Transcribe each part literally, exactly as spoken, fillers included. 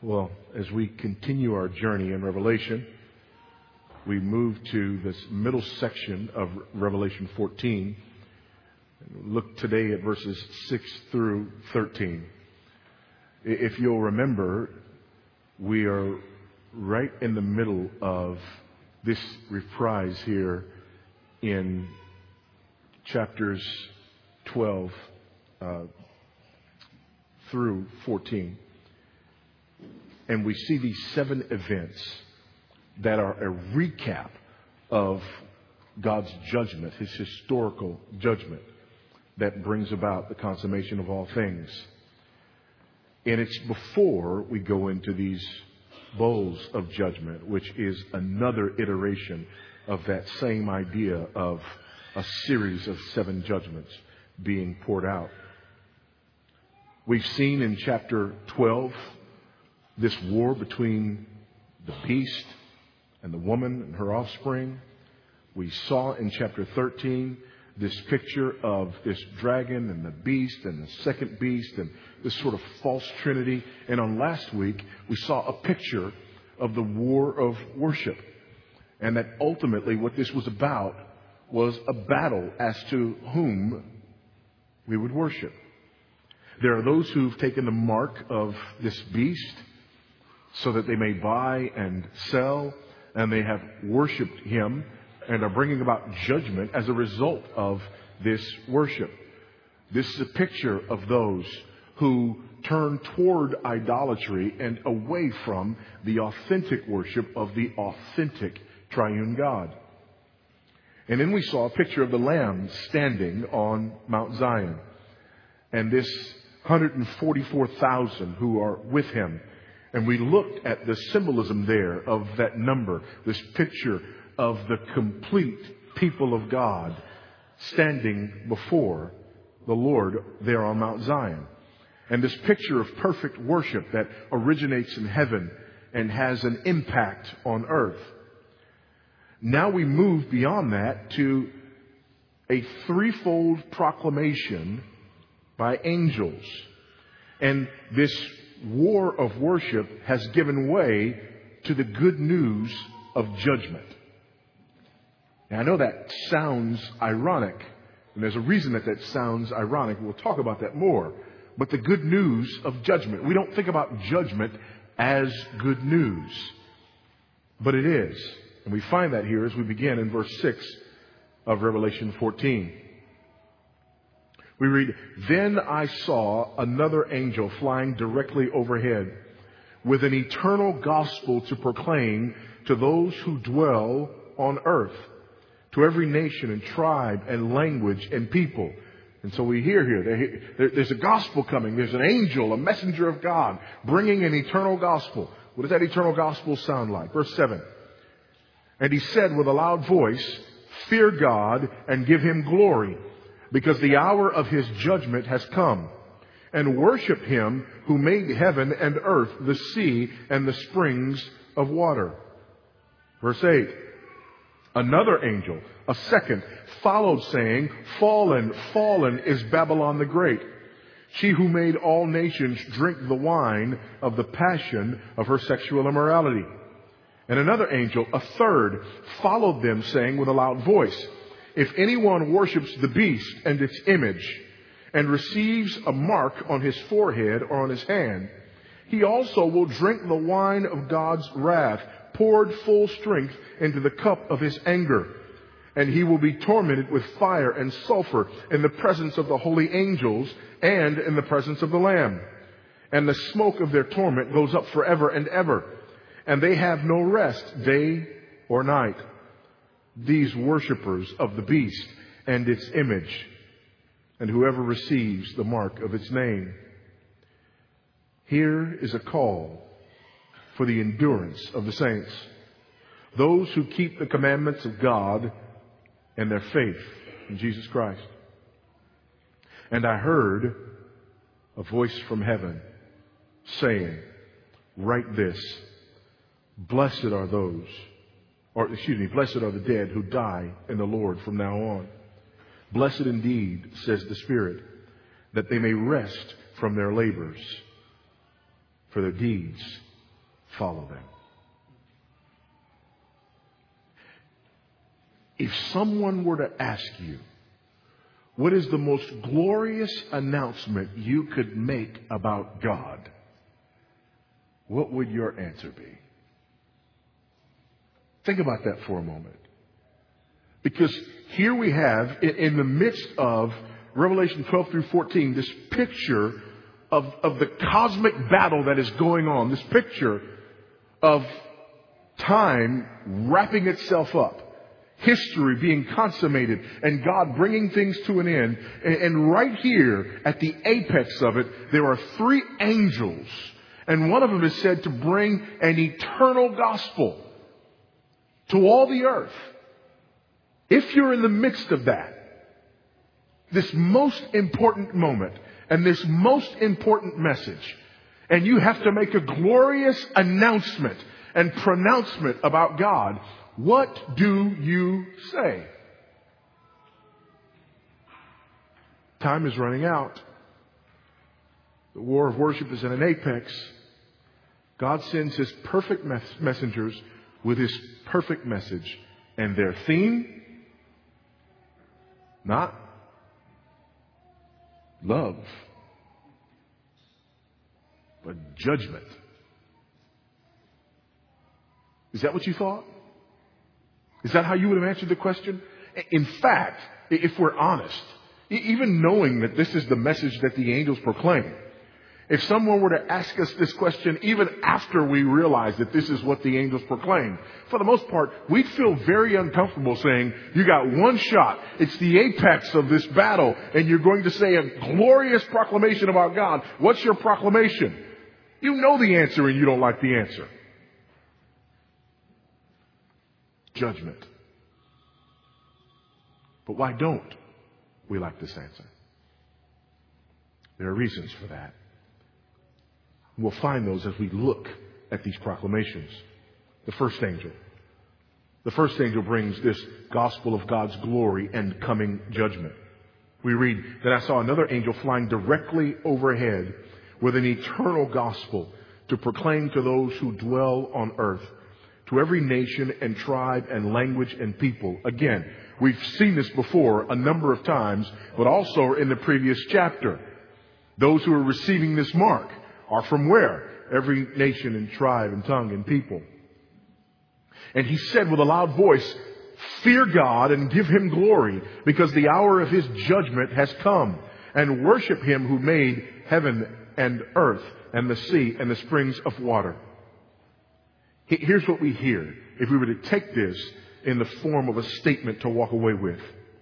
Well, as we continue our journey in Revelation, we move to this middle section of Revelation fourteen. Look today at verses six through thirteen. If you'll remember, we are right in the middle of this reprise here in chapters twelve uh, through fourteen. And we see these seven events that are a recap of God's judgment, His historical judgment that brings about the consummation of all things. And it's before we go into these bowls of judgment, which is another iteration of that same idea of a series of seven judgments being poured out. We've seen in chapter twelve this war between the beast and the woman and her offspring. We saw in chapter thirteen this picture of this dragon and the beast and the second beast and this sort of false trinity. And on last week, we saw a picture of the war of worship. And that ultimately what this was about was a battle as to whom we would worship. There are those who've taken the mark of this beast so that they may buy and sell, and they have worshipped him and are bringing about judgment as a result of this worship. This is a picture of those who turn toward idolatry and away from the authentic worship of the authentic triune God. And then we saw a picture of the Lamb standing on Mount Zion, and this one hundred forty-four thousand who are with him. And we looked at the symbolism there of that number, this picture of the complete people of God standing before the Lord there on Mount Zion. And this picture of perfect worship that originates in heaven and has an impact on earth. Now we move beyond that to a threefold proclamation by angels. And this war of worship has given way to the good news of judgment. Now, I know that sounds ironic, and there's a reason that that sounds ironic. We'll talk about that more. But the good news of judgment. We don't think about judgment as good news, but it is. And we find that here as we begin in verse six of Revelation fourteen. We read, "Then I saw another angel flying directly overhead with an eternal gospel to proclaim to those who dwell on earth, to every nation and tribe and language and people." And so we hear here, there, there's a gospel coming. There's an angel, a messenger of God, bringing an eternal gospel. What does that eternal gospel sound like? Verse seven. "And he said with a loud voice, 'Fear God and give him glory, because the hour of his judgment has come. And worship him who made heaven and earth, the sea, and the springs of water.'" Verse eight. "Another angel, a second, followed, saying, 'Fallen, fallen is Babylon the Great, she who made all nations drink the wine of the passion of her sexual immorality.' And another angel, a third, followed them, saying with a loud voice, 'If anyone worships the beast and its image, and receives a mark on his forehead or on his hand, he also will drink the wine of God's wrath, poured full strength into the cup of his anger. And he will be tormented with fire and sulfur in the presence of the holy angels and in the presence of the Lamb. And the smoke of their torment goes up forever and ever. And they have no rest day or night, these worshippers of the beast and its image, and whoever receives the mark of its name.'" Here is a call for the endurance of the saints, those who keep the commandments of God and their faith in Jesus Christ. "And I heard a voice from heaven saying, 'Write this, blessed are those,' or excuse me, 'blessed are the dead who die in the Lord from now on. Blessed indeed, says the Spirit, that they may rest from their labors, for their deeds follow them. If someone were to ask you, what is the most glorious announcement you could make about God? What would your answer be? Think about that for a moment. Because here we have, in the midst of Revelation twelve through fourteen, this picture of, of the cosmic battle that is going on. This picture of time wrapping itself up. History being consummated and God bringing things to an end. And, and right here at the apex of it, there are three angels. And one of them is said to bring an eternal gospel to all the earth. If you're in the midst of that, this most important moment and this most important message, and you have to make a glorious announcement and pronouncement about God, what do you say? Time is running out. The war of worship is at an apex. God sends His perfect mes- messengers with His perfect message. And their theme? Not love, but judgment. Is that what you thought? Is that how you would have answered the question? In fact, if we're honest, even knowing that this is the message that the angels proclaim, if someone were to ask us this question, even after we realize that this is what the angels proclaim, for the most part, we'd feel very uncomfortable saying, you got one shot. It's the apex of this battle, and you're going to say a glorious proclamation about God. What's your proclamation? You know the answer and you don't like the answer. Judgment. But why don't we like this answer? There are reasons for that. We'll find those as we look at these proclamations. The first angel. The first angel brings this gospel of God's glory and coming judgment. We read that I saw another angel flying directly overhead with an eternal gospel to proclaim to those who dwell on earth, to every nation and tribe and language and people. Again, we've seen this before a number of times, but also in the previous chapter. Those who are receiving this mark are from where? Every nation and tribe and tongue and people. And he said with a loud voice, fear God and give Him glory, because the hour of His judgment has come, and worship Him who made heaven and earth and the sea and the springs of water. Here's what we hear if we were to take this in the form of a statement to walk away with.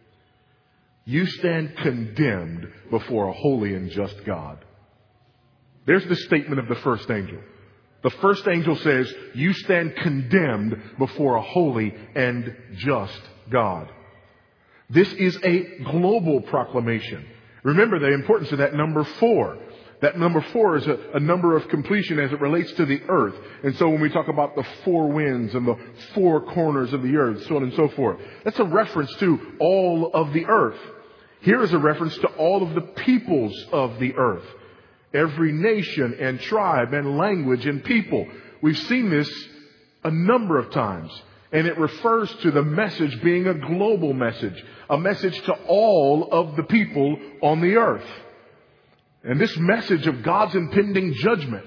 You stand condemned before a holy and just God. There's the statement of the first angel. The first angel says, you stand condemned before a holy and just God. This is a global proclamation. Remember the importance of that number four. That number four is a, a number of completion as it relates to the earth. And so when we talk about the four winds and the four corners of the earth, so on and so forth, that's a reference to all of the earth. Here is a reference to all of the peoples of the earth. Every nation and tribe and language and people. We've seen this a number of times. And it refers to the message being a global message. A message to all of the people on the earth. And this message of God's impending judgment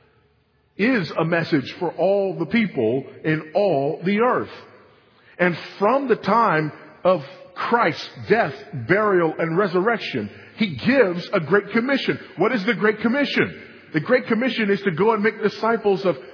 is a message for all the people in all the earth. And from the time of Christ's death, burial, and resurrection, He gives a Great Commission. What is the Great Commission? The Great Commission is to go and make disciples of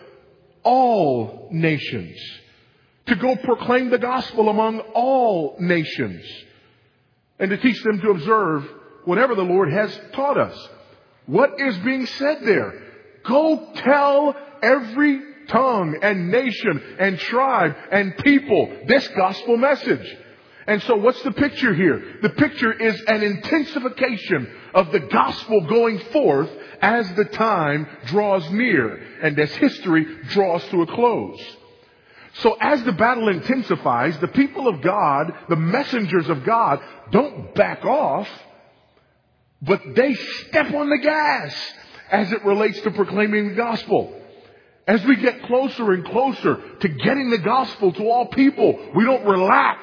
all nations. To go proclaim the gospel among all nations. And to teach them to observe whatever the Lord has taught us. What is being said there? Go tell every tongue and nation and tribe and people this gospel message. And so what's the picture here? The picture is an intensification of the gospel going forth as the time draws near and as history draws to a close. So as the battle intensifies, the people of God, the messengers of God, don't back off, but they step on the gas as it relates to proclaiming the gospel. As we get closer and closer to getting the gospel to all people, we don't relax.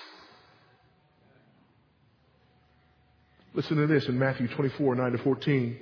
Listen to this in Matthew twenty-four, nine to fourteen.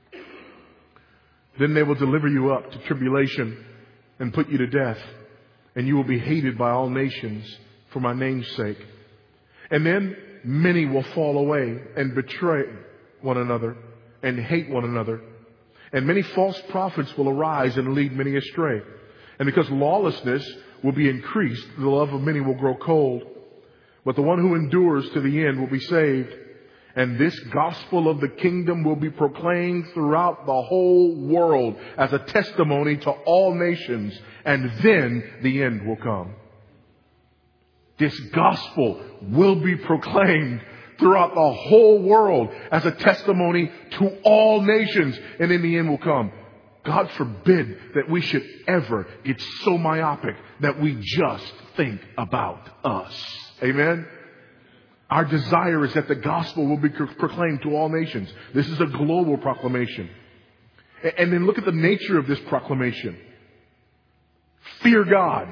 Then they will deliver you up to tribulation and put you to death, and you will be hated by all nations for my name's sake. And then many will fall away and betray one another and hate one another. And many false prophets will arise and lead many astray. And because lawlessness will be increased, the love of many will grow cold. But the one who endures to the end will be saved. And this gospel of the kingdom will be proclaimed throughout the whole world as a testimony to all nations. And then the end will come. This gospel will be proclaimed throughout the whole world as a testimony to all nations. And in the end will come. God forbid that we should ever get so myopic that we just think about us. Amen? Our desire is that the gospel will be proclaimed to all nations. This is a global proclamation. And then look at the nature of this proclamation. Fear God. Is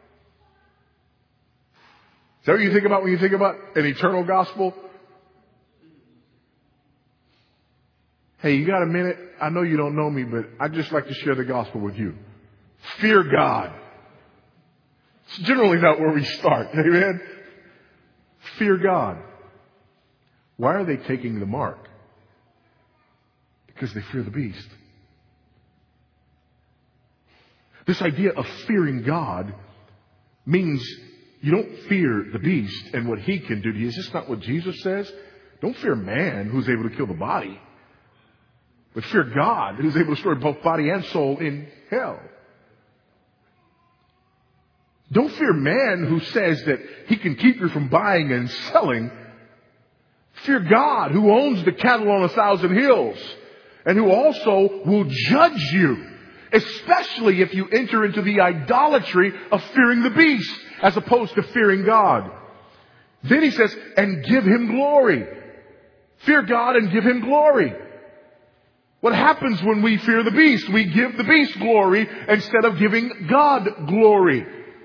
that what you think about when you think about an eternal gospel? Hey, you got a minute? I know you don't know me, but I'd just like to share the gospel with you. Fear God. It's generally not where we start. Amen? Fear God. Why are they taking the mark? Because they fear the beast. This idea of fearing God means you don't fear the beast and what he can do to you. Is this not what Jesus says? Don't fear man who's able to kill the body. But fear God who's able to destroy both body and soul in hell. Don't fear man who says that he can keep you from buying and selling. Fear God who owns the cattle on a thousand hills and who also will judge you, especially if you enter into the idolatry of fearing the beast as opposed to fearing God. Then he says, and give him glory. Fear God and give him glory. What happens when we fear the beast? We give the beast glory instead of giving God glory.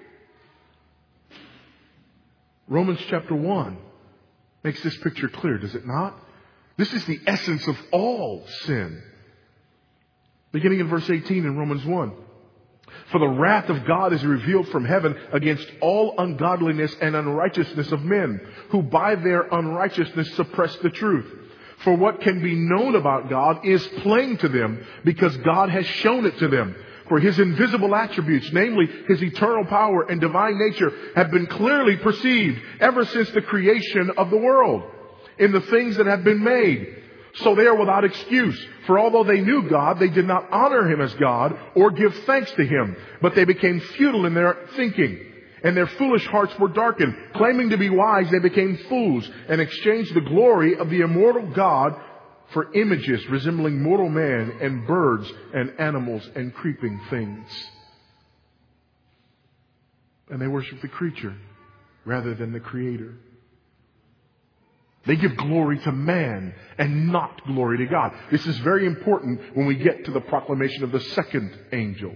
Romans chapter one makes this picture clear, does it not? This is the essence of all sin. Beginning in verse eighteen in Romans one. For the wrath of God is revealed from heaven against all ungodliness and unrighteousness of men, who by their unrighteousness suppress the truth. For what can be known about God is plain to them, because God has shown it to them. For his invisible attributes, namely his eternal power and divine nature, have been clearly perceived ever since the creation of the world in the things that have been made. So they are without excuse. For although they knew God, they did not honor him as God or give thanks to him. But they became futile in their thinking, and their foolish hearts were darkened. Claiming to be wise, they became fools and exchanged the glory of the immortal God for images resembling mortal man and birds and animals and creeping things. And they worship the creature rather than the Creator. They give glory to man and not glory to God. This is very important when we get to the proclamation of the second angel.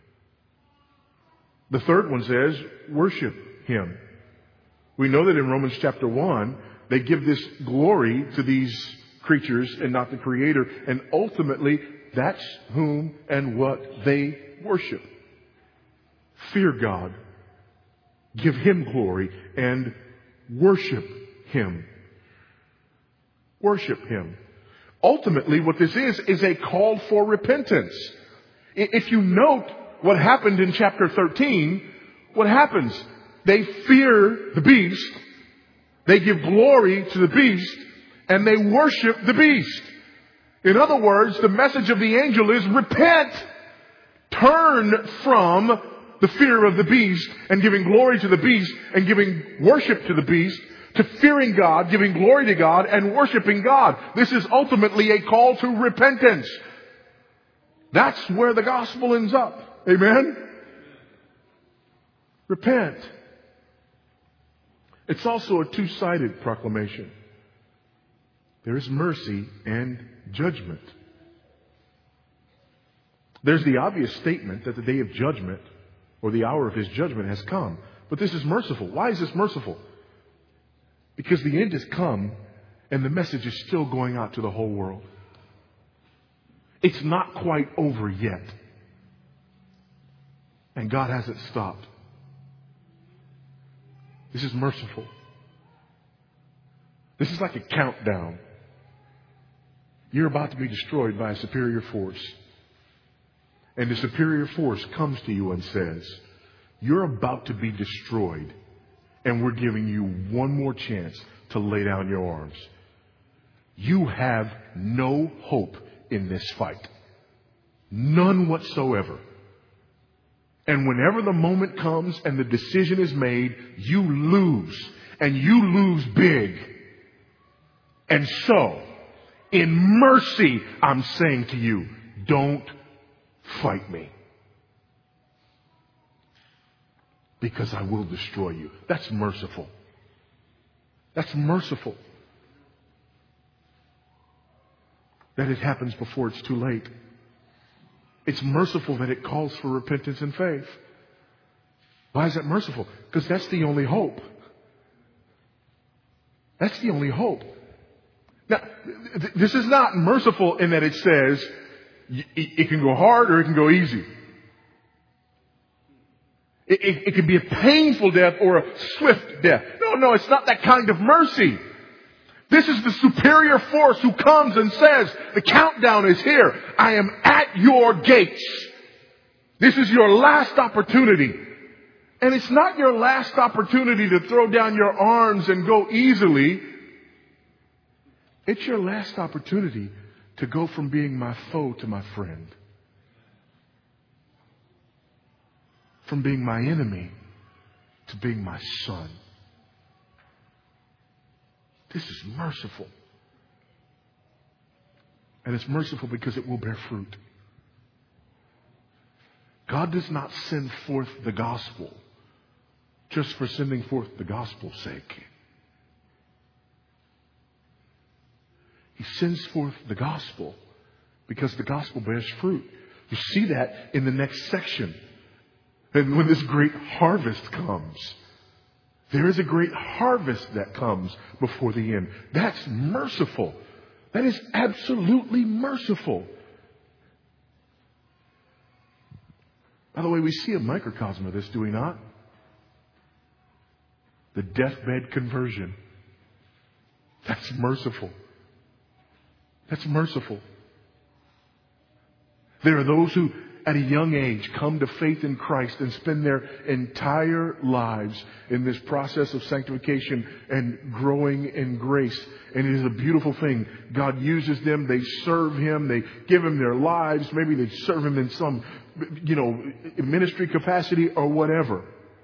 The third one says, worship him. We know that in Romans chapter one, they give this glory to these creatures and not the Creator. And ultimately, that's whom and what they worship. Fear God. Give him glory and worship him. Worship him. Ultimately, what this is, is a call for repentance. If you note what happened in chapter thirteen, what happens? They fear the beast. They give glory to the beast. And they worship the beast. In other words, the message of the angel is repent. Turn from the fear of the beast and giving glory to the beast and giving worship to the beast to fearing God, giving glory to God and worshiping God. This is ultimately a call to repentance. That's where the gospel ends up. Amen? Repent. It's also a two-sided proclamation. There is mercy and judgment. There's the obvious statement that the day of judgment or the hour of his judgment has come. But this is merciful. Why is this merciful? Because the end has come and the message is still going out to the whole world. It's not quite over yet. And God hasn't stopped. This is merciful. This is like a countdown. You're about to be destroyed by a superior force. And the superior force comes to you and says, you're about to be destroyed. And we're giving you one more chance to lay down your arms. You have no hope in this fight. None whatsoever. And whenever the moment comes and the decision is made, you lose. And you lose big. And so, in mercy, I'm saying to you, don't fight me. Because I will destroy you. That's merciful. That's merciful. That it happens before it's too late. It's merciful that it calls for repentance and faith. Why is that merciful? Because that's the only hope. That's the only hope. Now, th- this is not merciful in that it says y- it can go hard or it can go easy. It, it, it can be a painful death or a swift death. No, no, it's not that kind of mercy. This is the superior force who comes and says, the countdown is here. I am at your gates. This is your last opportunity. And it's not your last opportunity to throw down your arms and go easily. It's your last opportunity to go from being my foe to my friend. From being my enemy to being my son. This is merciful. And it's merciful because it will bear fruit. God does not send forth the gospel just for sending forth the gospel's sake. He sends forth the gospel because the gospel bears fruit. You see that in the next section. And when this great harvest comes, there is a great harvest that comes before the end. That's merciful. That is absolutely merciful. By the way, we see a microcosm of this, do we not? The deathbed conversion. That's merciful. That's merciful. There are those who at a young age come to faith in Christ and spend their entire lives in this process of sanctification and growing in grace. And it is a beautiful thing. God uses them. They serve Him. They give Him their lives. Maybe they serve Him in some, you know, ministry capacity or whatever.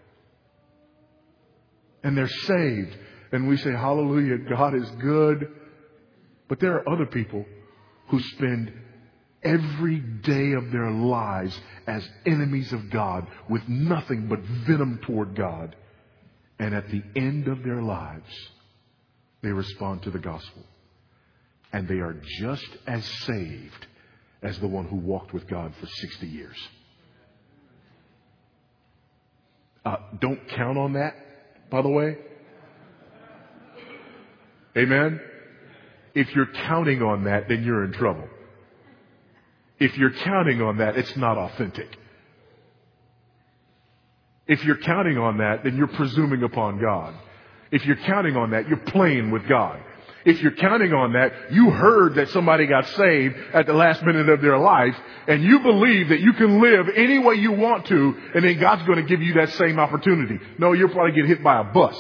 And they're saved. And we say, hallelujah, God is good. But there are other people who spend every day of their lives as enemies of God with nothing but venom toward God. And at the end of their lives, they respond to the gospel. And they are just as saved as the one who walked with God for sixty years. Uh, don't count on that, by the way. Amen? If you're counting on that, then you're in trouble. If you're counting on that, it's not authentic. If you're counting on that, then you're presuming upon God. If you're counting on that, you're playing with God. If you're counting on that, you heard that somebody got saved at the last minute of their life, and you believe that you can live any way you want to, and then God's going to give you that same opportunity. No, you'll probably get hit by a bus.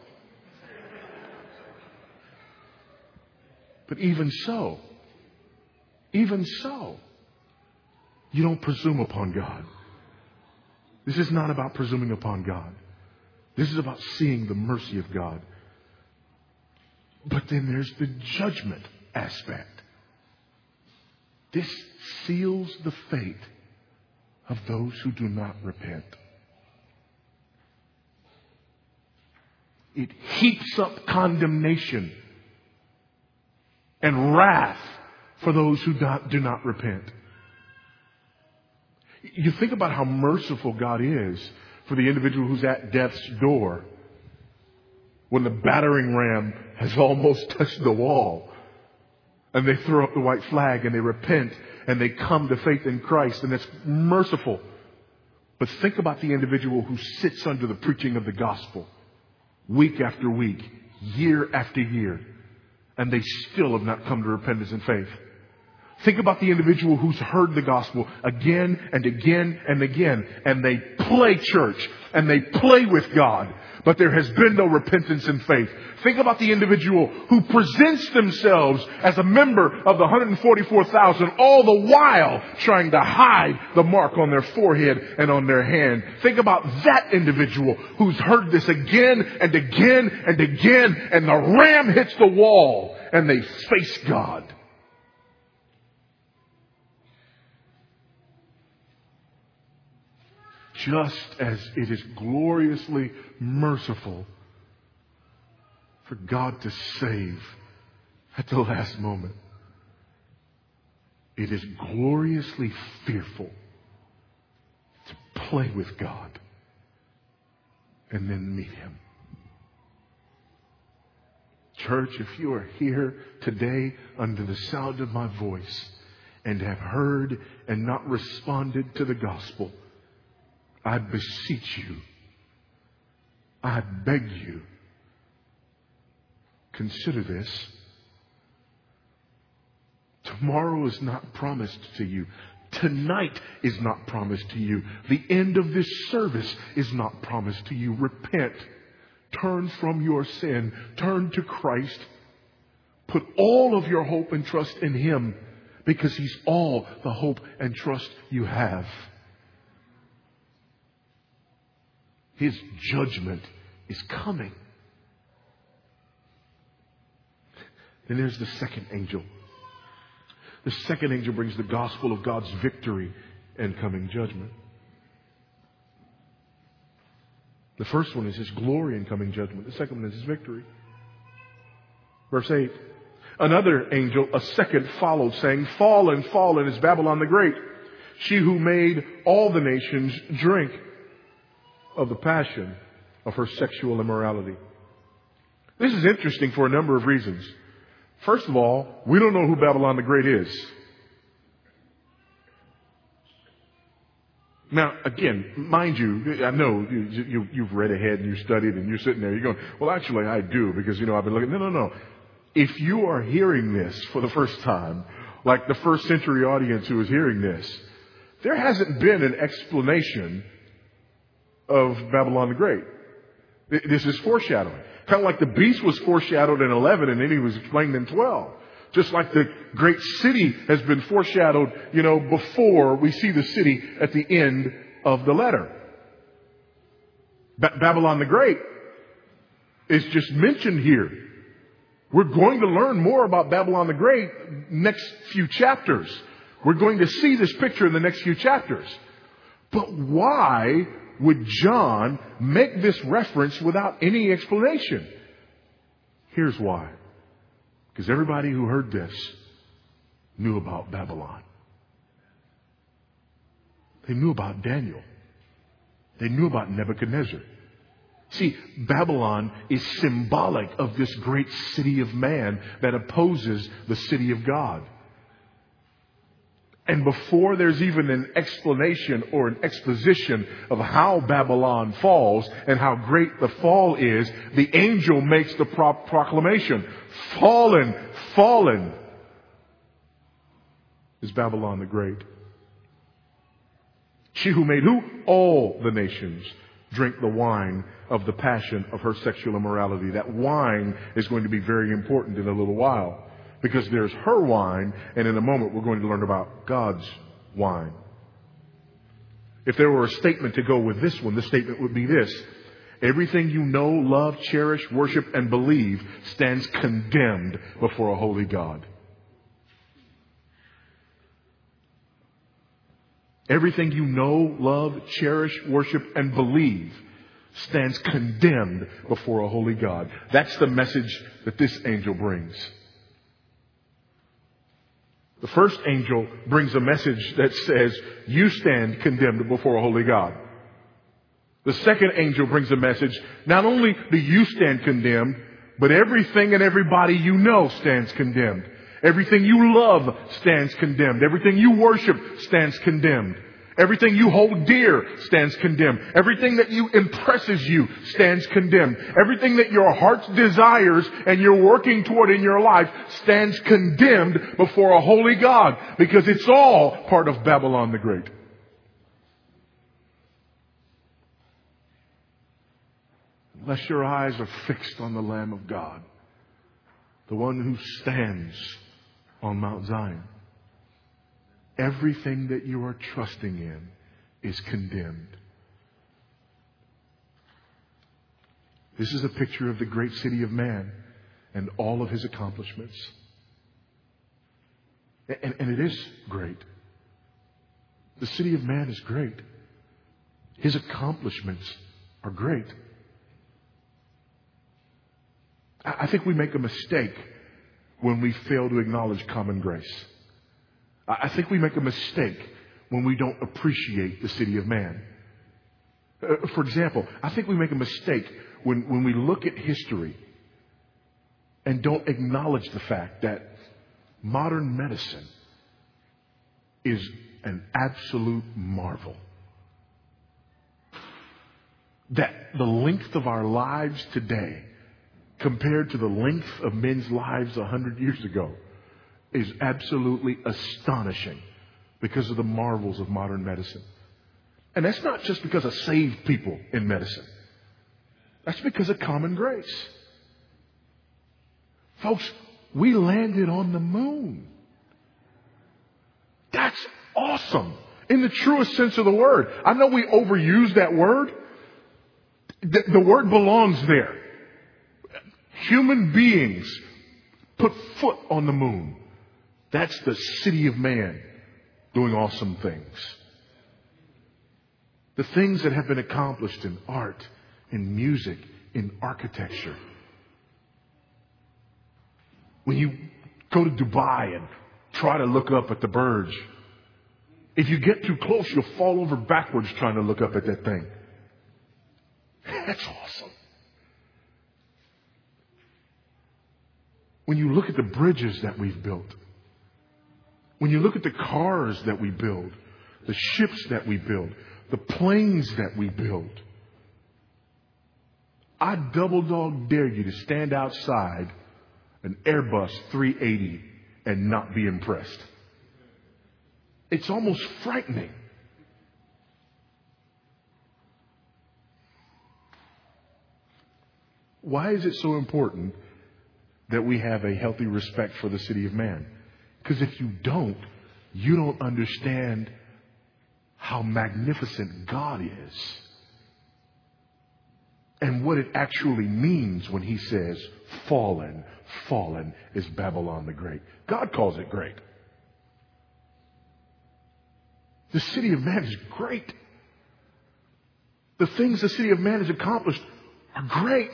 But even so, even so, you don't presume upon God. This is not about presuming upon God. This is about seeing the mercy of God. But then there's the judgment aspect. This seals the fate of those who do not repent. It heaps up condemnation and wrath for those who not, do not repent. You think about how merciful God is for the individual who's at death's door when the battering ram has almost touched the wall, and they throw up the white flag and they repent and they come to faith in Christ, and it's merciful. But think about the individual who sits under the preaching of the gospel week after week, year after year, and they still have not come to repentance and faith. Think about the individual who's heard the gospel again and again and again, and they play church and they play with God, but there has been no repentance and faith. Think about the individual who presents themselves as a member of the one hundred forty-four thousand, all the while trying to hide the mark on their forehead and on their hand. Think about that individual who's heard this again and again and again, and the ram hits the wall and they face God. Just as it is gloriously merciful for God to save at the last moment, it is gloriously fearful to play with God and then meet Him. Church, if you are here today under the sound of my voice and have heard and not responded to the gospel, I beseech you, I beg you, consider this. Tomorrow is not promised to you. Tonight is not promised to you. The end of this service is not promised to you. Repent. Turn from your sin. Turn to Christ. Put all of your hope and trust in Him, because He's all the hope and trust you have. His judgment is coming. Then there's the second angel. The second angel brings the gospel of God's victory and coming judgment. The first one is His glory and coming judgment. The second one is His victory. Verse eight. Another angel, a second, followed, saying, "Fallen, fallen is Babylon the Great, she who made all the nations drink of the passion of her sexual immorality." This is interesting for a number of reasons. First of all, we don't know who Babylon the Great is. Now, again, mind you, I know you, you, you've read ahead and you studied and you're sitting there, you're going, well, actually, I do, because, you know, I've been looking. No, no, no. If you are hearing this for the first time, like the first century audience who is hearing this, there hasn't been an explanation of Babylon the Great. This is foreshadowing. Kind of like the beast was foreshadowed in eleven and then he was explained in twelve. Just like the great city has been foreshadowed, you know, before we see the city at the end of the letter. Ba- Babylon the Great is just mentioned here. We're going to learn more about Babylon the Great next few chapters. We're going to see this picture in the next few chapters. But why would John make this reference without any explanation? Here's why. Because everybody who heard this knew about Babylon. They knew about Daniel. They knew about Nebuchadnezzar. See, Babylon is symbolic of this great city of man that opposes the city of God. And before there's even an explanation or an exposition of how Babylon falls and how great the fall is, the angel makes the pro- proclamation. Fallen, fallen is Babylon the Great. She who made who? All the nations drink the wine of the passion of her sexual immorality. That wine is going to be very important in a little while, because there's her wine, and in a moment we're going to learn about God's wine. If there were a statement to go with this one, the statement would be this: everything you know, love, cherish, worship, and believe stands condemned before a holy God. Everything you know, love, cherish, worship, and believe stands condemned before a holy God. That's the message that this angel brings. The first angel brings a message that says, you stand condemned before a holy God. The second angel brings a message, not only do you stand condemned, but everything and everybody you know stands condemned. Everything you love stands condemned. Everything you worship stands condemned. Everything you hold dear stands condemned. Everything that you impresses you stands condemned. Everything that your heart desires and you're working toward in your life stands condemned before a holy God, because it's all part of Babylon the Great. Unless your eyes are fixed on the Lamb of God, the one who stands on Mount Zion, everything that you are trusting in is condemned. This is a picture of the great city of man and all of his accomplishments. And, and it is great. The city of man is great. His accomplishments are great. I think we make a mistake when we fail to acknowledge common grace. I think we make a mistake when we don't appreciate the city of man. Uh, for example, I think we make a mistake when, when we look at history and don't acknowledge the fact that modern medicine is an absolute marvel. That the length of our lives today compared to the length of men's lives a hundred years ago is absolutely astonishing because of the marvels of modern medicine. And that's not just because of saved people in medicine. That's because of common grace. Folks, we landed on the moon. That's awesome in the truest sense of the word. I know we overuse that word. The, the word belongs there. Human beings put foot on the moon. That's the city of man doing awesome things. The things that have been accomplished in art, in music, in architecture. When you go to Dubai and try to look up at the Burj, if you get too close, you'll fall over backwards trying to look up at that thing. That's awesome. When you look at the bridges that we've built, when you look at the cars that we build, the ships that we build, the planes that we build, I double dog dare you to stand outside an Airbus three eighty and not be impressed. It's almost frightening. Why is it so important that we have a healthy respect for the city of man? Because if you don't, you don't understand how magnificent God is. And what it actually means when he says, fallen, fallen is Babylon the Great. God calls it great. The city of man is great. The things the city of man has accomplished are great.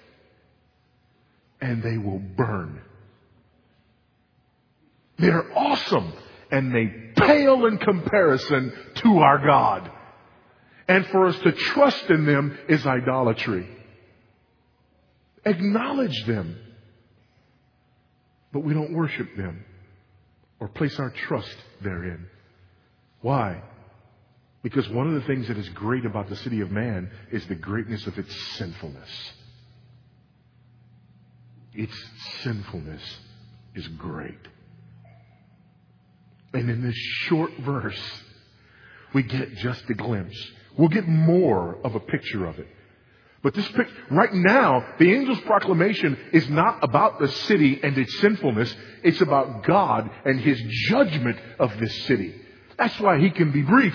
And they will burn. They're awesome. And they pale in comparison to our God. And for us to trust in them is idolatry. Acknowledge them. But we don't worship them or place our trust therein. Why? Because one of the things that is great about the city of man is the greatness of its sinfulness. Its sinfulness is great. And in this short verse, we get just a glimpse. We'll get more of a picture of it. But this picture, right now, the angel's proclamation is not about the city and its sinfulness. It's about God and his judgment of this city. That's why he can be brief.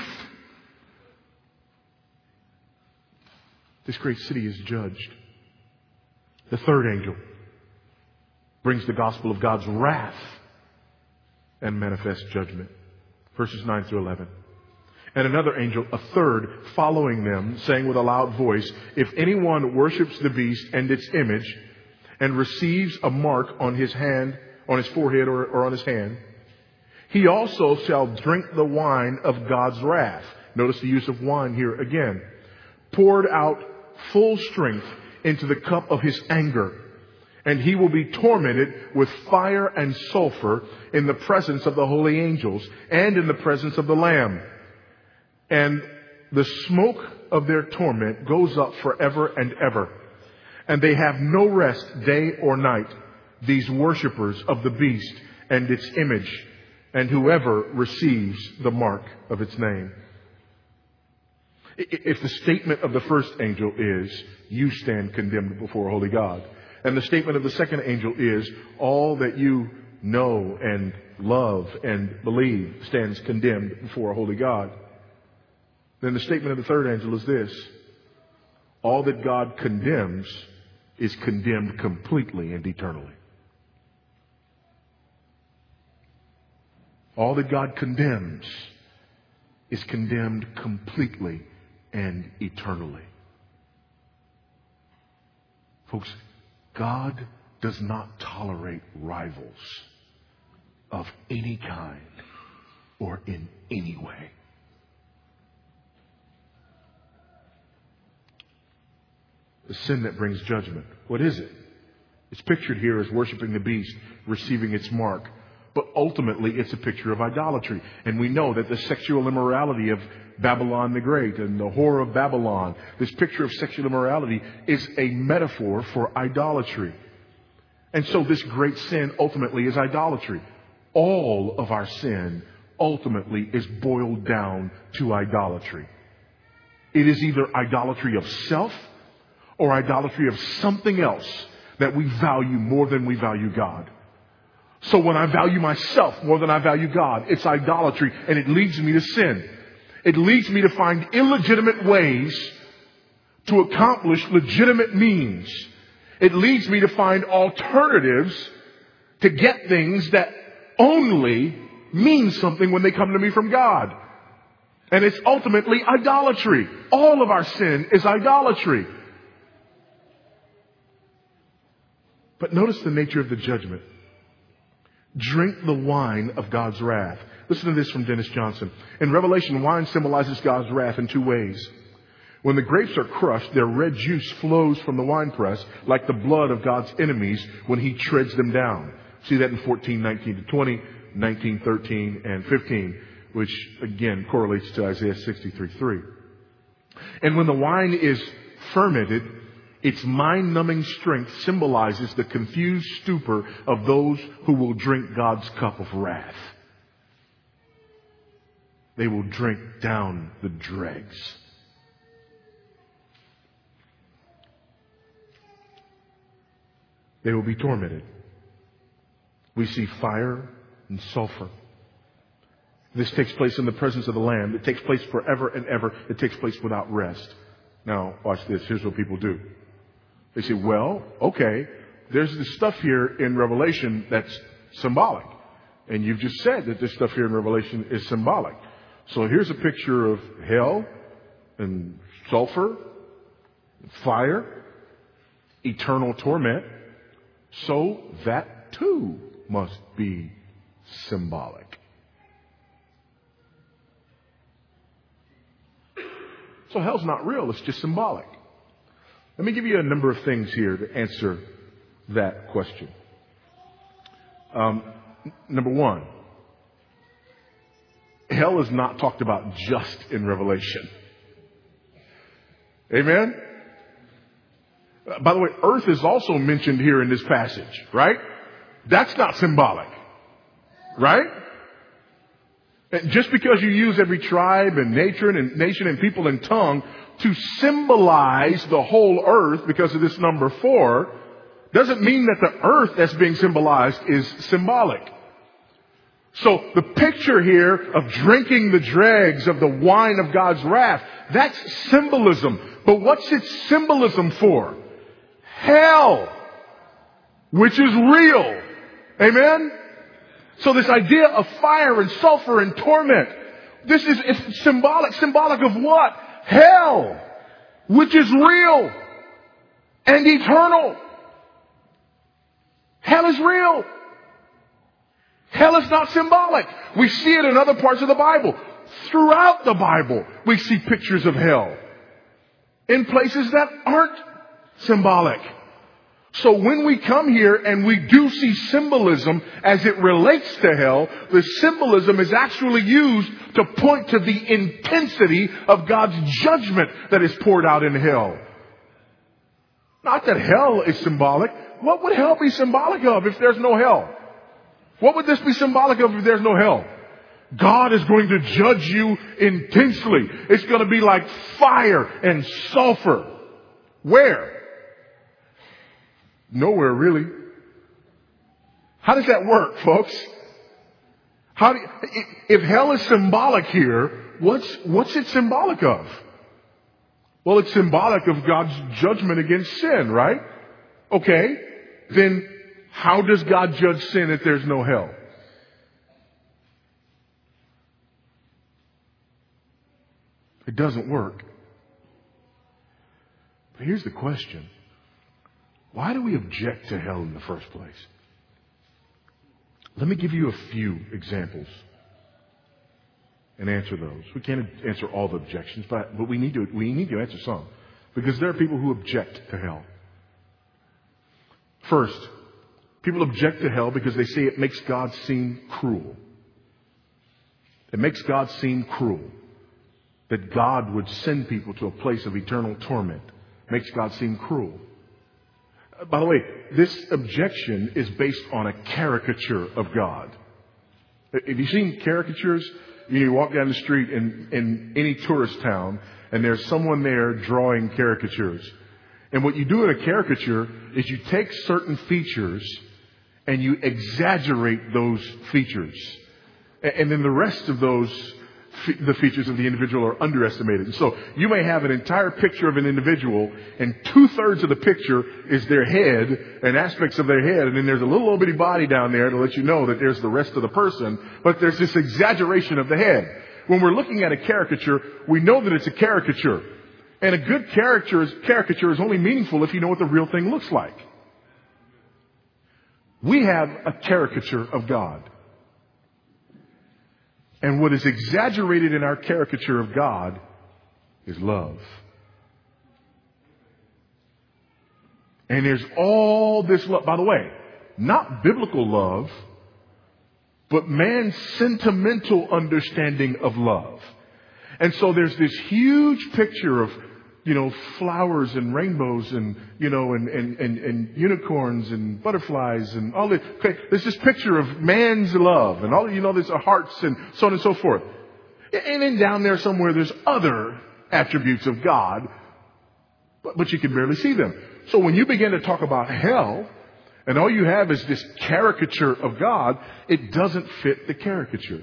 This great city is judged. The third angel brings the gospel of God's wrath and manifest judgment. Verses nine through eleven. And another angel, a third, following them, saying with a loud voice, if anyone worships the beast and its image and receives a mark on his hand, on his forehead or, or on his hand, He also shall drink the wine of God's wrath. Notice the use of wine here again. Poured out full strength into the cup of his anger. And he will be tormented with fire and sulfur in the presence of the holy angels and in the presence of the Lamb. And the smoke of their torment goes up forever and ever. And they have no rest day or night, these worshippers of the beast and its image, and whoever receives the mark of its name. If the statement of the first angel is, you stand condemned before a holy God, and the statement of the second angel is, all that you know and love and believe stands condemned before a holy God, then the statement of the third angel is this: all that God condemns is condemned completely and eternally. All that God condemns is condemned completely and eternally. Folks, God does not tolerate rivals of any kind or in any way. The sin that brings judgment. What is it? It's pictured here as worshiping the beast, receiving its mark. But ultimately, it's a picture of idolatry. And we know that the sexual immorality of Babylon the Great and the whore of Babylon, this picture of sexual immorality is a metaphor for idolatry. And so this great sin ultimately is idolatry. All of our sin ultimately is boiled down to idolatry. It is either idolatry of self or idolatry of something else that we value more than we value God. So when I value myself more than I value God, it's idolatry, and it leads me to sin. It leads me to find illegitimate ways to accomplish legitimate means. It leads me to find alternatives to get things that only mean something when they come to me from God. And it's ultimately idolatry. All of our sin is idolatry. But notice the nature of the judgment. Drink the wine of God's wrath. Listen to this from Dennis Johnson. In Revelation, wine symbolizes God's wrath in two ways. When the grapes are crushed, their red juice flows from the winepress like the blood of God's enemies when he treads them down. See that in fourteen, nineteen to twenty, nineteen, thirteen, and fifteen, which again correlates to Isaiah sixty-three, three. And when the wine is fermented, its mind-numbing strength symbolizes the confused stupor of those who will drink God's cup of wrath. They will drink down the dregs. They will be tormented. We see fire and sulfur. This takes place in the presence of the Lamb. It takes place forever and ever. It takes place without rest. Now, watch this. Here's what people do. They say, well, okay, there's this stuff here in Revelation that's symbolic. And you've just said that this stuff here in Revelation is symbolic. So here's a picture of hell and sulfur, fire, eternal torment. So that too must be symbolic. So hell's not real, it's just symbolic. Let me give you a number of things here to answer that question. Um, n- number one, hell is not talked about just in Revelation. Amen? Uh, by the way, earth is also mentioned here in this passage, right? That's not symbolic, right? And just because you use every tribe and nature and nation and people and tongue to symbolize the whole earth because of this number four doesn't mean that the earth that's being symbolized is symbolic. So the picture here of drinking the dregs of the wine of God's wrath, that's symbolism. But what's its symbolism for? Hell, which is real. Amen? So this idea of fire and sulfur and torment, this is it's symbolic. Symbolic of what? Hell, which is real and eternal. Hell is real. Hell is not symbolic. We see it in other parts of the Bible. Throughout the Bible, we see pictures of hell in places that aren't symbolic. So when we come here and we do see symbolism as it relates to hell, the symbolism is actually used to point to the intensity of God's judgment that is poured out in hell. Not that hell is symbolic. What would hell be symbolic of if there's no hell? What would this be symbolic of if there's no hell? God is going to judge you intensely. It's going to be like fire and sulfur. Where? Nowhere, really. How does that work, folks? How do you, if hell is symbolic here, what's what's it symbolic of? Well, it's symbolic of God's judgment against sin, right? Okay, then how does God judge sin if there's no hell? It doesn't work. But here's the question. Why do we object to hell in the first place? Let me give you a few examples and answer those. We can't answer all the objections, but, but we need to we need to answer some. Because there are people who object to hell. First, people object to hell because they say it makes God seem cruel. It makes God seem cruel. That God would send people to a place of eternal torment. Makes God seem cruel. By the way, this objection is based on a caricature of God. Have you seen caricatures? You know, you walk down the street in, in any tourist town and there's someone there drawing caricatures. And what you do in a caricature is you take certain features and you exaggerate those features. And then the rest of those the features of the individual are underestimated. So you may have an entire picture of an individual and two-thirds of the picture is their head and aspects of their head. And then there's a little old bitty body down there to let you know that there's the rest of the person. But there's this exaggeration of the head. When we're looking at a caricature, we know that it's a caricature. And a good caricature is, caricature is only meaningful if you know what the real thing looks like. We have a caricature of God. And what is exaggerated in our caricature of God is love. And there's all this love. By the way, not biblical love, but man's sentimental understanding of love. And so there's this huge picture of, you know, flowers and rainbows and, you know, and, and, and, and unicorns and butterflies and all this. Okay, there's this picture of man's love and all, you know, there's hearts and so on and so forth. And then down there somewhere there's other attributes of God, but, but you can barely see them. So when you begin to talk about hell and all you have is this caricature of God, it doesn't fit the caricature.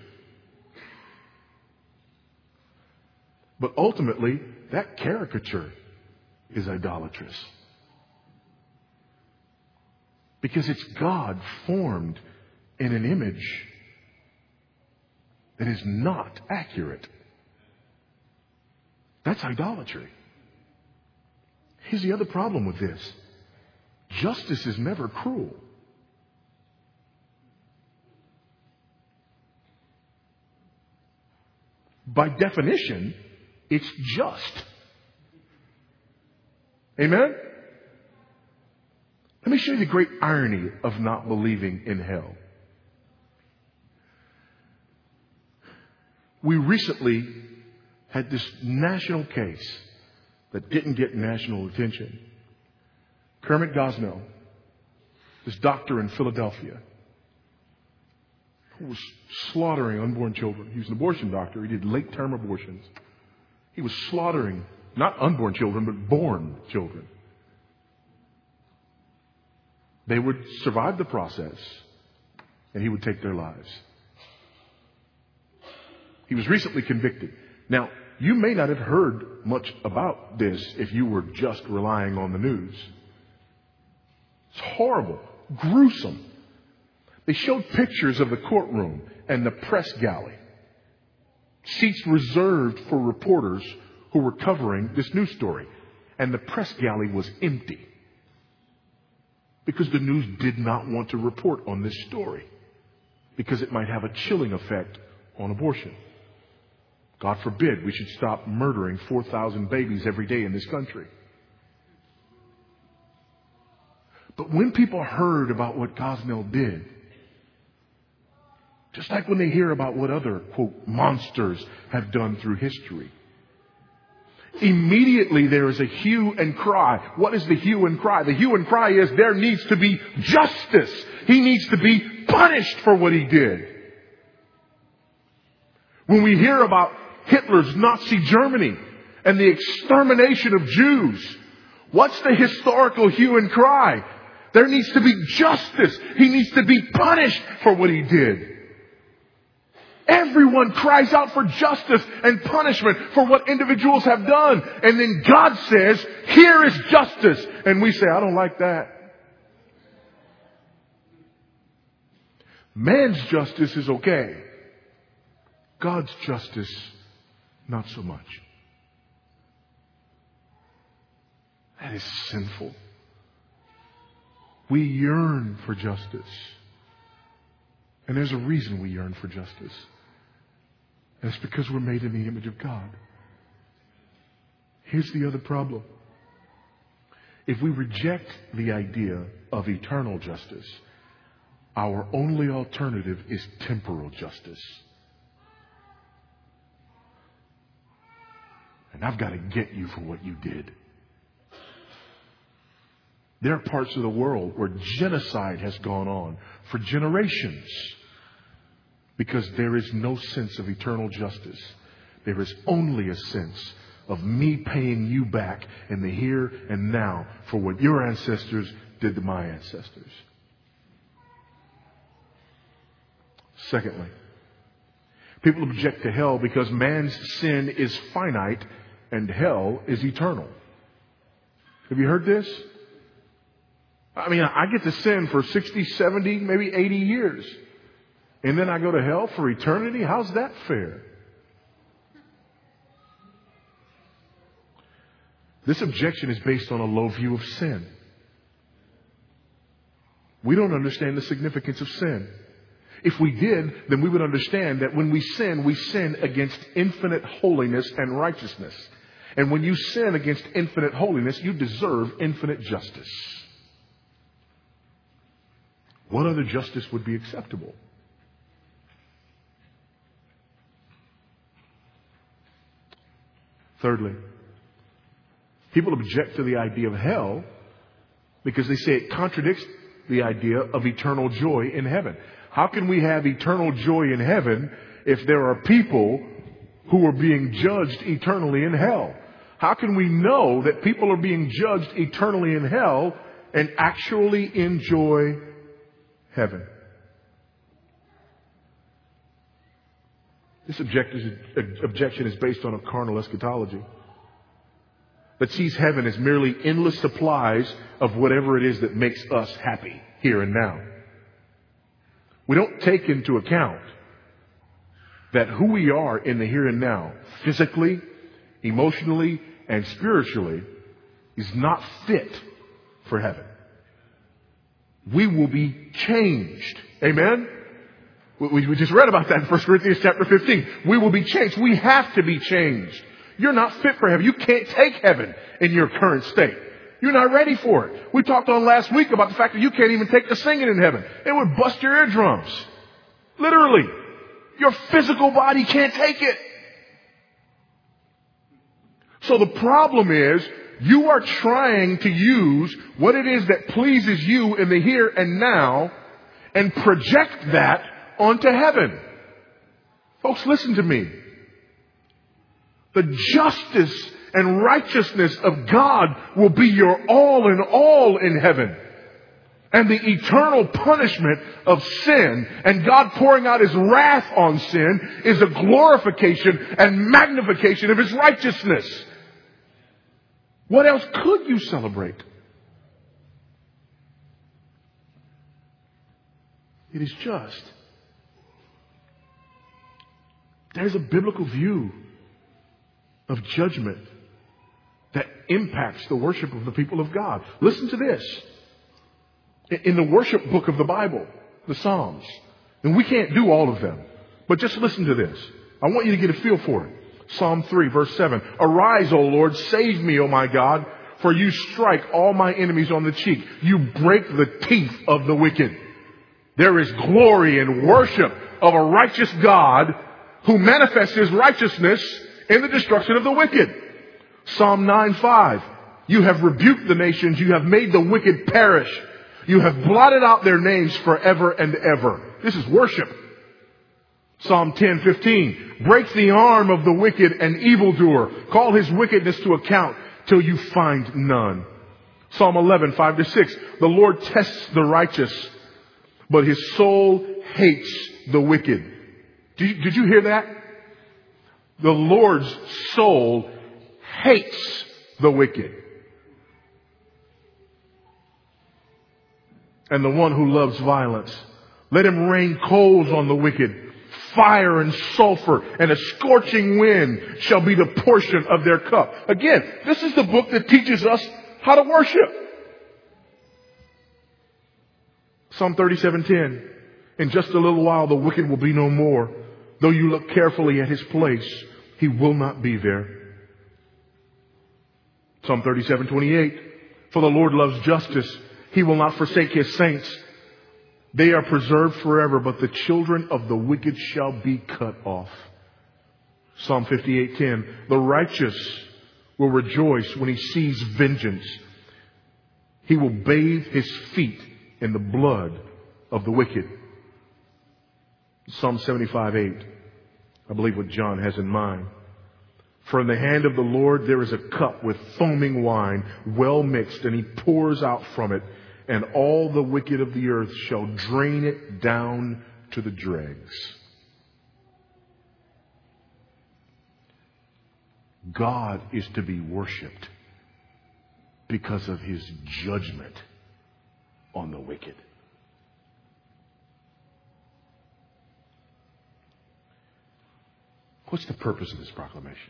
But ultimately, that caricature is idolatrous. Because it's God formed in an image that is not accurate. That's idolatry. Here's the other problem with this. Justice is never cruel. By definition, it's just. Amen? Let me show you the great irony of not believing in hell. We recently had this national case that didn't get national attention. Kermit Gosnell, this doctor in Philadelphia, who was slaughtering unborn children. He was an abortion doctor. He did late-term abortions. He was slaughtering not unborn children, but born children. They would survive the process, and he would take their lives. He was recently convicted. Now, you may not have heard much about this if you were just relying on the news. It's horrible, gruesome. They showed pictures of the courtroom and the press galley. Seats reserved for reporters who were covering this news story. And the press galley was empty. Because the news did not want to report on this story. because it might have a chilling effect on abortion. God forbid we should stop murdering four thousand babies every day in this country. But when people heard about what Gosnell did, just like when they hear about what other, quote, monsters have done through history, immediately there is a hue and cry. What is the hue and cry? The hue and cry is there needs to be justice. He needs to be punished for what he did. When we hear about Hitler's Nazi Germany and the extermination of Jews, what's the historical hue and cry? There needs to be justice. He needs to be punished for what he did. Everyone cries out for justice and punishment for what individuals have done. And then God says, here is justice. And we say, I don't like that. Man's justice is okay. God's justice, not so much. That is sinful. We yearn for justice. And there's a reason we yearn for justice. And it's because we're made in the image of God. Here's the other problem. If we reject the idea of eternal justice, our only alternative is temporal justice. And I've got to get you for what you did. There are parts of the world where genocide has gone on for generations because there is no sense of eternal justice. There is only a sense of me paying you back in the here and now for what your ancestors did to my ancestors. Secondly, people object to hell because man's sin is finite and hell is eternal. Have you heard this? I mean, I get to sin for sixty, seventy, maybe eighty years. And then I go to hell for eternity? How's that fair? This objection is based on a low view of sin. We don't understand the significance of sin. If we did, then we would understand that when we sin, we sin against infinite holiness and righteousness. And when you sin against infinite holiness, you deserve infinite justice. What other justice would be acceptable? Thirdly, people object to the idea of hell because they say it contradicts the idea of eternal joy in heaven. How can we have eternal joy in heaven if there are people who are being judged eternally in hell? How can we know that people are being judged eternally in hell and actually enjoy heaven? This objection is based on a carnal eschatology that sees heaven as merely endless supplies of whatever it is that makes us happy here and now. We don't take into account that who we are in the here and now, physically, emotionally, and spiritually, is not fit for heaven. We will be changed. Amen? We just read about that in First Corinthians chapter fifteen. We will be changed. We have to be changed. You're not fit for heaven. You can't take heaven in your current state. You're not ready for it. We talked on last week about the fact that you can't even take the singing in heaven. It would bust your eardrums. Literally. Your physical body can't take it. So the problem is, you are trying to use what it is that pleases you in the here and now and project that onto heaven. Folks, listen to me. The justice and righteousness of God will be your all in all in heaven. And the eternal punishment of sin and God pouring out His wrath on sin is a glorification and magnification of His righteousness. What else could you celebrate? It is just. There's a biblical view of judgment that impacts the worship of the people of God. Listen to this. In the worship book of the Bible, the Psalms, And we can't do all of them. But just listen to this. I want you to get a feel for it. Psalm three, verse seven. Arise, O Lord, save me, O my God, for you strike all my enemies on the cheek. You break the teeth of the wicked. There is glory and worship of a righteous God who manifests his righteousness in the destruction of the wicked. Psalm nine, five. You have rebuked the nations. You have made the wicked perish. You have blotted out their names forever and ever. This is worship. Psalm ten, fifteen. Break the arm of the wicked and evildoer. Call his wickedness to account till you find none. Psalm eleven, five to six. The Lord tests the righteous, but his soul hates the wicked. Did you, did you hear that? The Lord's soul hates the wicked. And the one who loves violence. Let him rain coals on the wicked. Fire and sulfur and a scorching wind shall be the portion of their cup. Again, this is the book that teaches us how to worship. Psalm thirty-seven, ten. In just a little while the wicked will be no more. Though you look carefully at his place, he will not be there. Psalm thirty-seven, twenty-eight. For the Lord loves justice. He will not forsake his saints. They are preserved forever, but the children of the wicked shall be cut off. Psalm fifty-eight, ten. The righteous will rejoice when he sees vengeance. He will bathe his feet in the blood of the wicked. Psalm seventy-five, eight. I believe what John has in mind. For in the hand of the Lord there is a cup with foaming wine, well mixed, and he pours out from it. And all the wicked of the earth shall drain it down to the dregs. God is to be worshiped because of his judgment on the wicked. What's the purpose of this proclamation?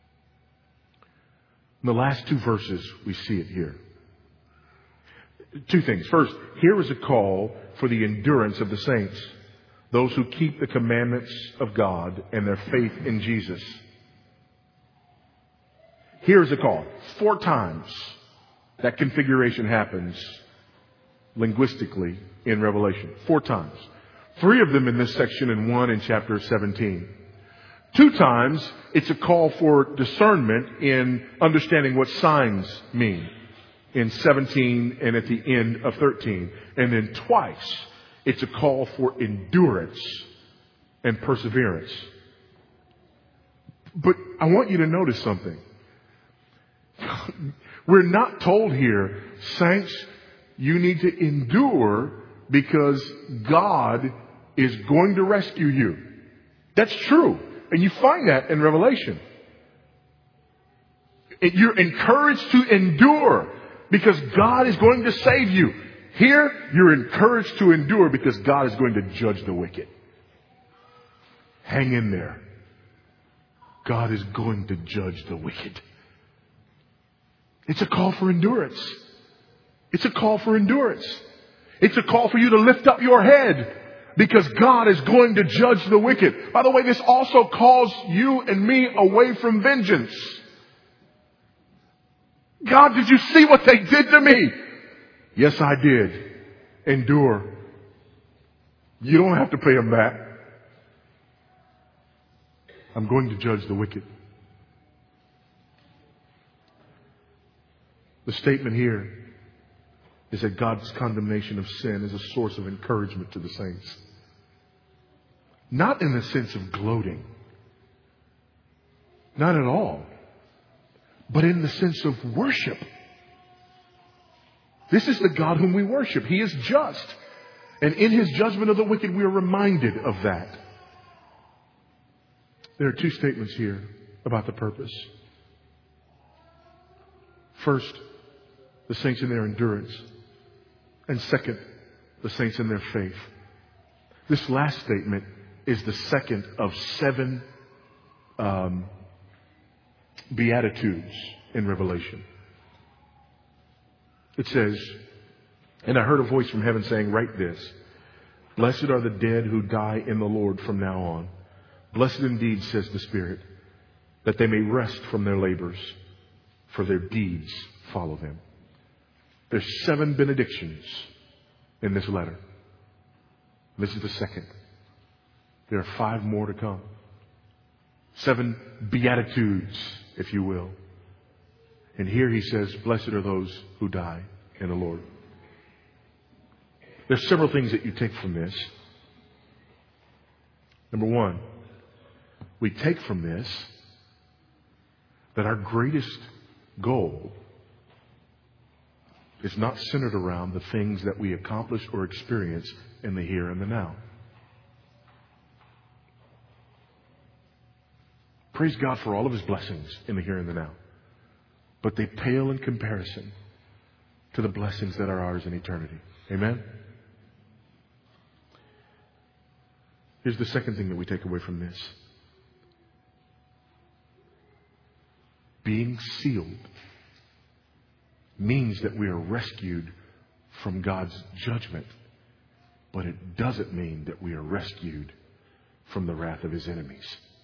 In the last two verses, we see it here. Two things. First, here is a call for the endurance of the saints, those who keep the commandments of God and their faith in Jesus. Here's a call. Four times that configuration happens linguistically in Revelation. Four times. Three of them in this section and one in chapter seventeen. Two times it's a call for discernment in understanding what signs mean. In seventeen and at the end of thirteen. And then twice, it's a call for endurance and perseverance. But I want you to notice something. We're not told here, saints, you need to endure because God is going to rescue you. That's true. And you find that in Revelation. You're encouraged to endure because God is going to save you. Here, you're encouraged to endure because God is going to judge the wicked. Hang in there. God is going to judge the wicked. It's a call for endurance. It's a call for endurance. It's a call for you to lift up your head because God is going to judge the wicked. By the way, this also calls you and me away from vengeance. God, did you see what they did to me? Yes, I did. Endure. You don't have to pay them back. I'm going to judge the wicked. The statement here is that God's condemnation of sin is a source of encouragement to the saints. Not in the sense of gloating. Not at all. But in the sense of worship. This is the God whom we worship. He is just. And in his judgment of the wicked, we are reminded of that. There are two statements here about the purpose. First, the saints in their endurance. And second, the saints in their faith. This last statement is the second of seven um, Beatitudes in Revelation. It says, and I heard a voice from heaven saying, write this. Blessed are the dead who die in the Lord from now on. Blessed indeed, says the Spirit, that they may rest from their labors, for their deeds follow them. There's seven benedictions in this letter. This is the second. There are five more to come. Seven beatitudes, if you will. And here he says, blessed are those who die in the Lord. There's several things that you take from this. Number one, we take from this that our greatest goal is not centered around the things that we accomplish or experience in the here and the now. Praise God for all of His blessings in the here and the now. But they pale in comparison to the blessings that are ours in eternity. Amen? Here's the second thing that we take away from this. Being sealed means that we are rescued from God's judgment, but it doesn't mean that we are rescued from the wrath of His enemies.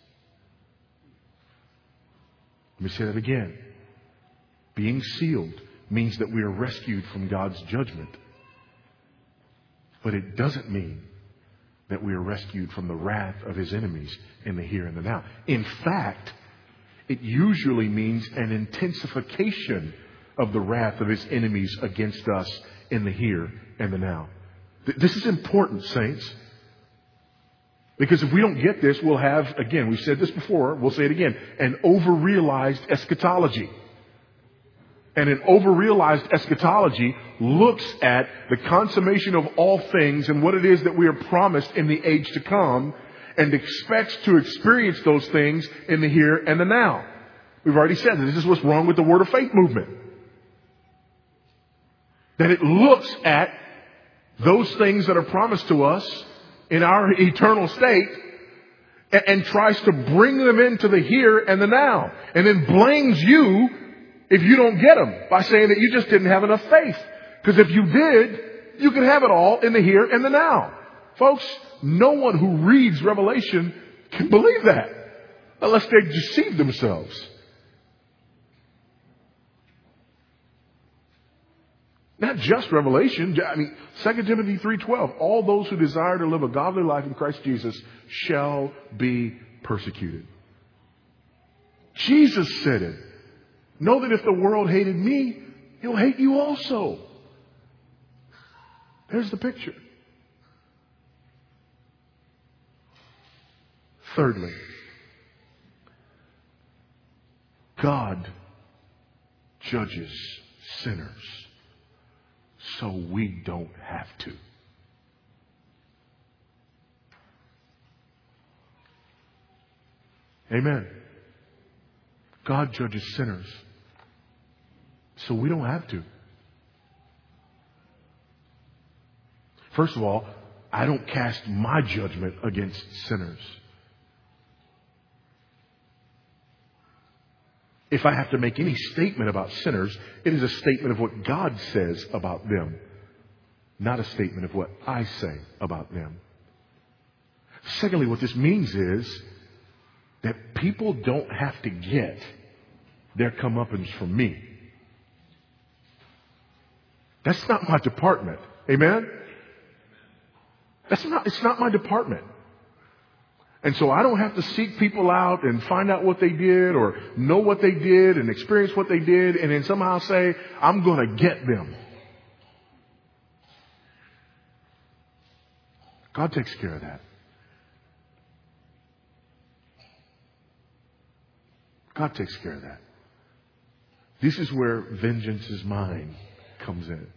Let me say that again. Being sealed means that we are rescued from God's judgment, but it doesn't mean that we are rescued from the wrath of His enemies in the here and the now. In fact, it usually means an intensification of the wrath of His enemies against us in the here and the now. This is important, saints. Because if we don't get this, we'll have, again, we've said this before, we'll say it again, an over-realized eschatology. And an over-realized eschatology looks at the consummation of all things and what it is that we are promised in the age to come, and expects to experience those things in the here and the now. We've already said that this is what's wrong with the Word of Faith movement. That it looks at those things that are promised to us in our eternal state and, and tries to bring them into the here and the now. And then blames you if you don't get them by saying that you just didn't have enough faith. Because if you did, you could have it all in the here and the now. Folks, no one who reads Revelation can believe that unless they deceive themselves. Not just Revelation. I mean, Second Timothy three twelve. All those who desire to live a godly life in Christ Jesus shall be persecuted. Jesus said it. Know that if the world hated me, he'll hate you also. There's the picture. Thirdly, God judges sinners so we don't have to. Amen. God judges sinners so we don't have to. First of all, I don't cast my judgment against sinners. If I have to make any statement about sinners, it is a statement of what God says about them, not a statement of what I say about them. Secondly, what this means is that people don't have to get their comeuppance from me. That's not my department. Amen? That's not, it's not my department. And so I don't have to seek people out and find out what they did or know what they did and experience what they did and then somehow say, I'm going to get them. God takes care of that. God takes care of that. This is where vengeance is mine comes in.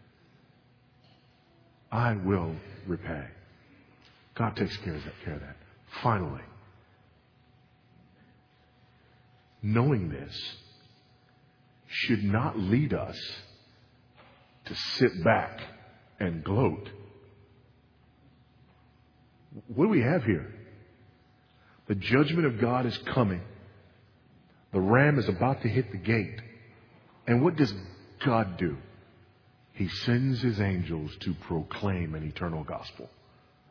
I will repay. God takes care of that. Care of that. Finally, knowing this should not lead us to sit back and gloat. What do we have here? The judgment of God is coming. The ram is about to hit the gate. And what does God do? He sends His angels to proclaim an eternal gospel.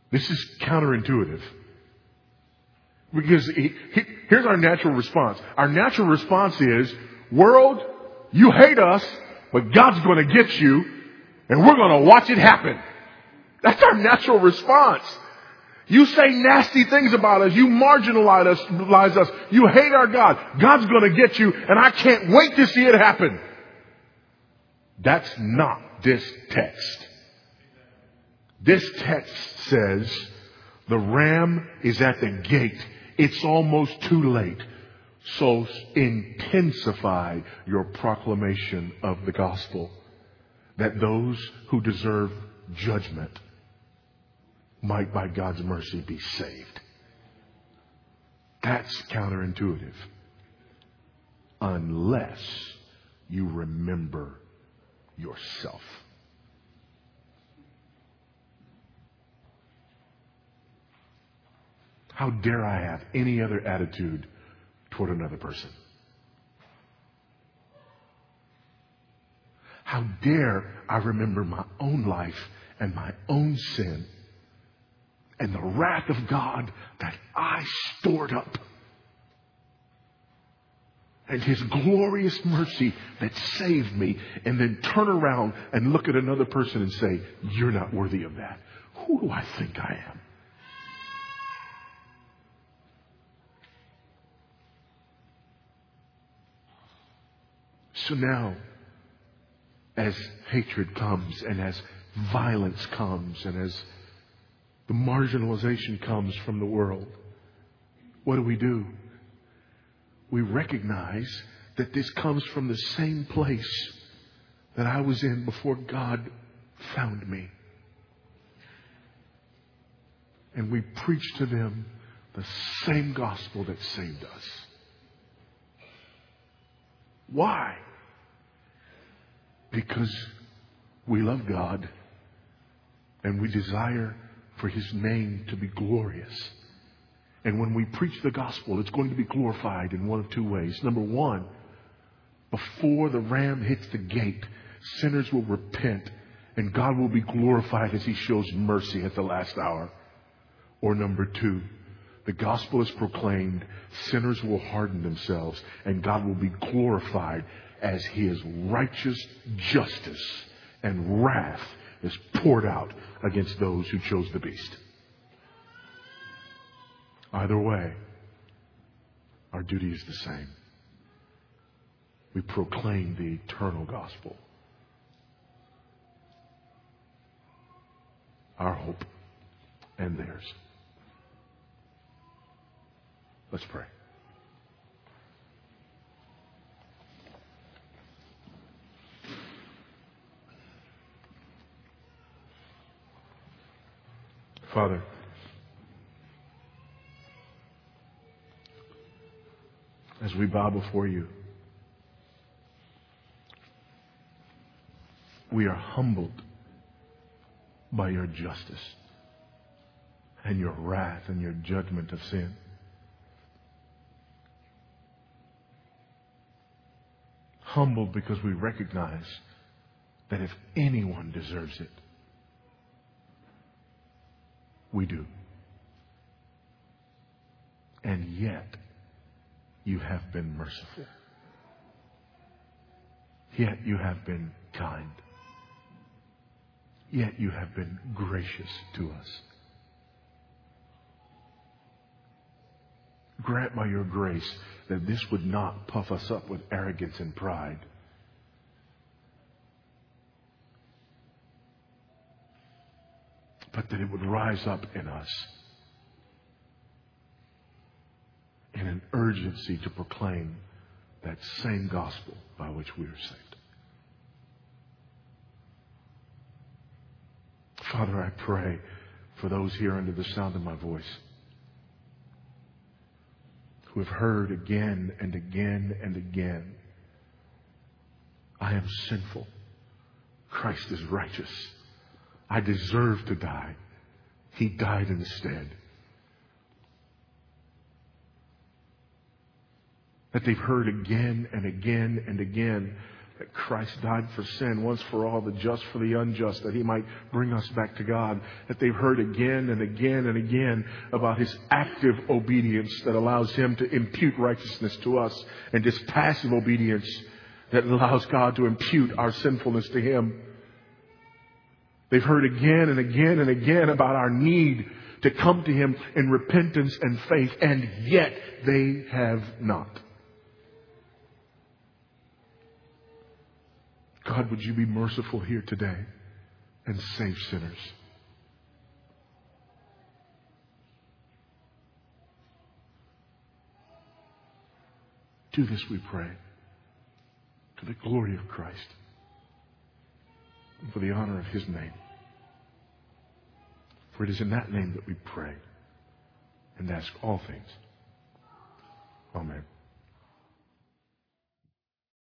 This is counterintuitive. Because he, he, here's our natural response. Our natural response is, world, you hate us, but God's going to get you, and we're going to watch it happen. That's our natural response. You say nasty things about us. You marginalize us, marginalize us. You hate our God. God's going to get you, and I can't wait to see it happen. That's not this text. This text says the ram is at the gate. It's almost too late. So intensify your proclamation of the gospel, that those who deserve judgment might by God's mercy be saved. That's counterintuitive. Unless you remember yourself. How dare I have any other attitude toward another person? How dare I remember my own life and my own sin and the wrath of God that I stored up, and His glorious mercy that saved me, and then turn around and look at another person and say, you're not worthy of that. Who do I think I am? So now, as hatred comes, and as violence comes, and as the marginalization comes from the world, what do we do? We recognize that this comes from the same place that I was in before God found me. And we preach to them the same gospel that saved us. Why? Because we love God and we desire for His name to be glorious. And when we preach the gospel, it's going to be glorified in one of two ways. Number one, before the ram hits the gate, sinners will repent and God will be glorified as He shows mercy at the last hour. Or number two, the gospel is proclaimed, sinners will harden themselves, and God will be glorified as His righteous justice and wrath is poured out against those who chose the beast. Either way, our duty is the same. We proclaim the eternal gospel. Our hope and theirs. Let's pray. Father, as we bow before You, we are humbled by Your justice and Your wrath and Your judgment of sin. Humbled because we recognize that if anyone deserves it, we do. And yet, You have been merciful. Yet You have been kind. Yet You have been gracious to us. Grant by Your grace that this would not puff us up with arrogance and pride, but that it would rise up in us in an urgency to proclaim that same gospel by which we are saved. Father, I pray for those here under the sound of my voice who have heard again and again and again, I am sinful. Christ is righteous. I deserve to die. He died instead. That they've heard again and again and again that Christ died for sin once for all, the just for the unjust, that He might bring us back to God. That they've heard again and again and again about His active obedience that allows Him to impute righteousness to us, and His passive obedience that allows God to impute our sinfulness to Him. They've heard again and again and again about our need to come to Him in repentance and faith, and yet they have not. God, would You be merciful here today and save sinners? Do this, we pray, to the glory of Christ and for the honor of His name. For it is in that name that we pray and ask all things. Amen.